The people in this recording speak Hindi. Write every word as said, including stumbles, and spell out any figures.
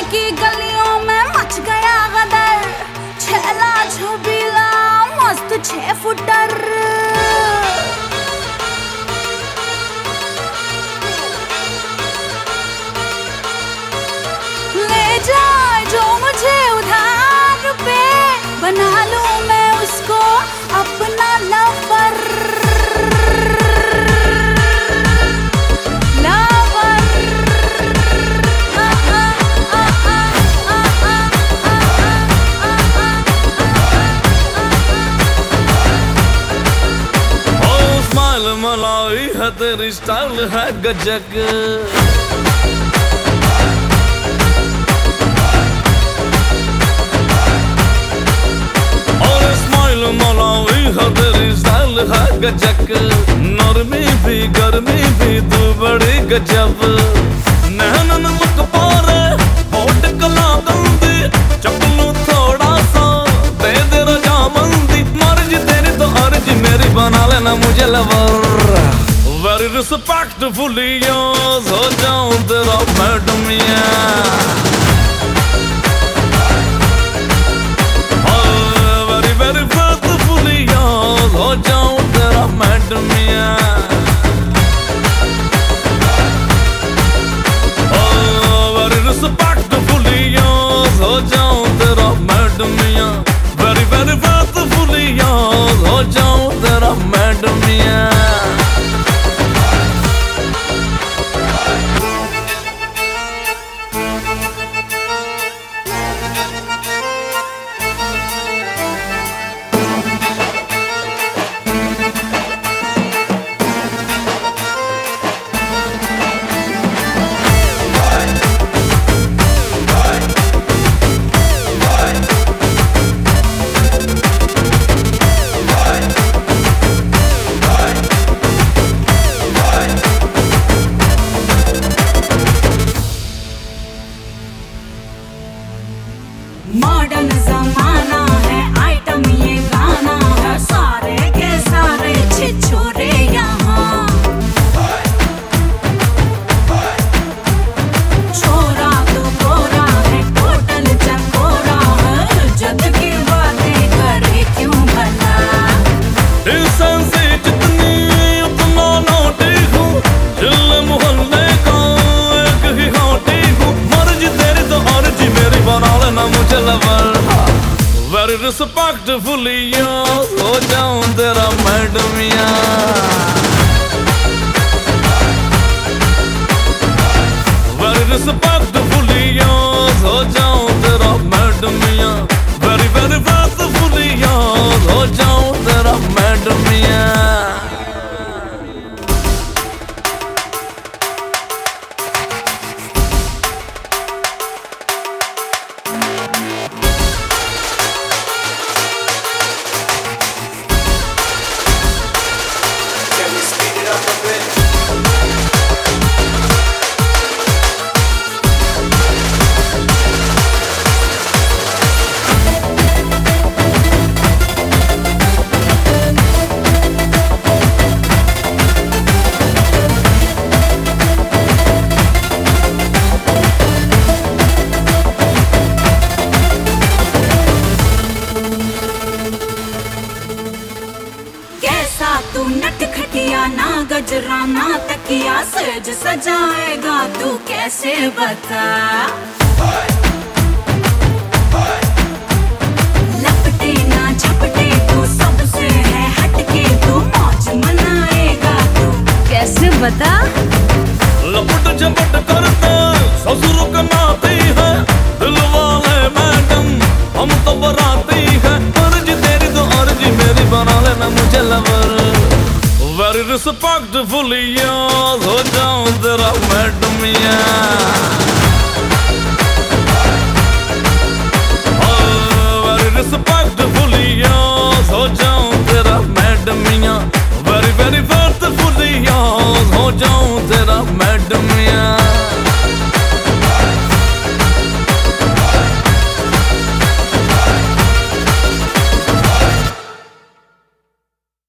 की गलियों में मच गया गदर, छेला छबीला मस्त छह फुटर। ले जाए जो मुझे उधार पे, बना लूं मैं उसको अपना लवर। मलाई है तेरी स्टाइल है गजक, और स्माइल मलाई है तेरी स्टाइल है गजक। नरमी भी गर्मी भी तू बड़ी गजब, नैनन मुक पारे होट कला गंदी, चपलू थोड़ा सा दे दे रजामंदी। मर्जी तेरी तो अर्जी मेरी, बना लेना मुझे लवर। Very respectfully yours, हो जाऊं तेरा madam very very faithfully yours, हो जाऊं तेरा मैडम very respectfully yours, हो जाऊं तेरा madam very very faithfully yours, हो जाऊं तेरा मैडम। मॉडर्न जमाना है, आइटम ये गाना है, सारे के सारे छिछोरे यहाँ। छोरा तो गोरा है, टोटल चकोरा है, जद की बातें करे क्यों भला। डिसेंसी जितनी उतना नोटी हूँ, चिल्ले मोहल्ले का एक ही होटी हूँ। मर्जी तेरी तो अर्जी मेरी, बना लेना मुझे लवर। Very respectfully yours, हो जाऊं तेरा मैडम Very respectfully yours, हो जाऊं तेरा madam Very very faithfully yours, हो जाऊं तेरा मैडम। तू नट खटिया ना गजरा ना तकिया, सज सजाएगा तू कैसे बता। लपटे ना झपटे तू सबसे है हटके, तू मौज मनाएगा तू कैसे बता। लपट झपट करते ससुर का नाती है, दिल वाले मैडम हम तो बराती है। अर्जी तेरी तो अर्जी मेरी, बना लेना मुझे लवर। Very respectfully yours, हो जाऊं तेरा मैडम।